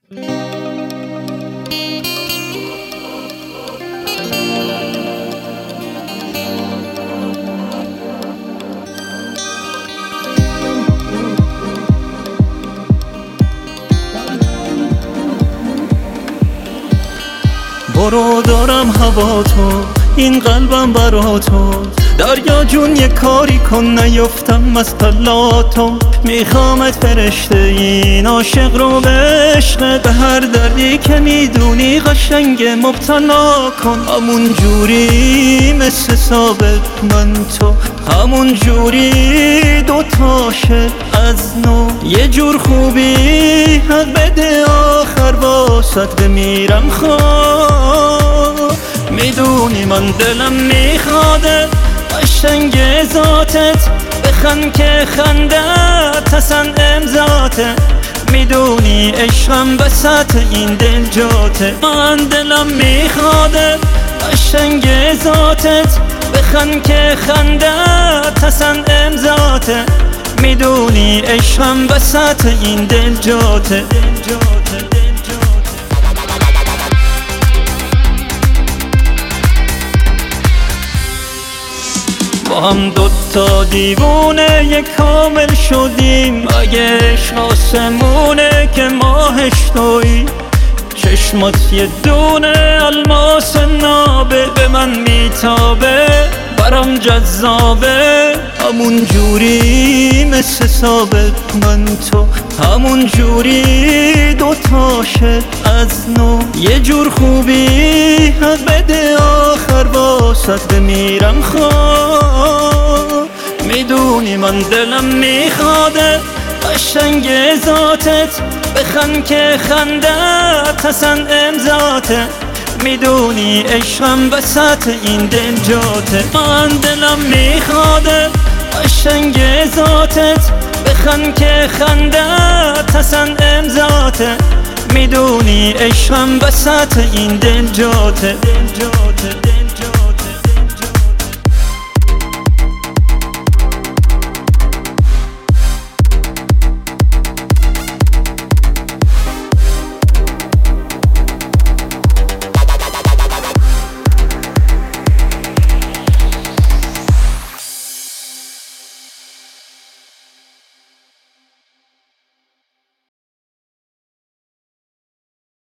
برو دارم هوا تو، این قلبم برا تو. دریا جون یه کاری کن نیفتم از پلاتو. میخوامت فرشته این عاشق رو به عشق، به هر دردی که میدونی قشنگ مبتلا کن. همون جوری مثل ثابت من تو، همون جوری دوتا عاشق از نو. یه جور خوبی حق بده آخر واسط بمیرم خواه. میدونی من دلم میخواده قشنگ ذاتت، بخند که خندت اصلا امضاته. میدونی عشقم بسط این دل جاته. من دلم میخواده قشنگ ذاتت، بخند که خندت اصلا امضاته. میدونی عشقم بسط این دل جاته. با هم دوتا دیوونه یک کامل شدیم. اگه عشق آسمونه که ماهش تویی، چشمات یه دونه الماس نابه به من میتابه، برام جذابه. همون جوری مثل ثابت من تو، همون جوری دوتا عاشق از نو. یه جور خوبی حق بده آخر واسط بمیرم خواه. میدونی من دلم میخواده قشنگ ذاتت، بخند که خندت اصلا امضاته. میدونی عشقم بسط این دل جاته. من دلم میخواده قشنگ ذاتت، بخند که خندت اصلا امضاته. میدونی عشقم بسط این دل جاته.